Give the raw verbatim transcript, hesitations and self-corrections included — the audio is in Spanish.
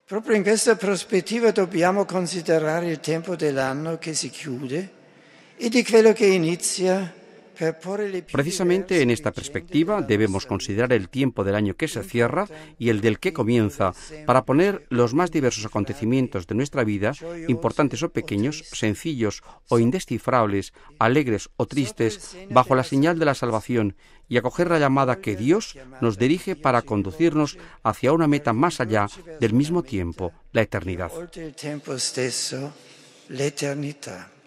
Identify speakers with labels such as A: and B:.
A: Proprio in questa prospettiva dobbiamo considerare il tempo dell'anno che si chiude y de quello que inicia.
B: Precisamente en esta perspectiva debemos considerar el tiempo del año que se cierra y el del que comienza, para poner los más diversos acontecimientos de nuestra vida, importantes o pequeños, sencillos o indescifrables, alegres o tristes, bajo la señal de la salvación y acoger la llamada que Dios nos dirige para conducirnos hacia una meta más allá del mismo tiempo, la eternidad.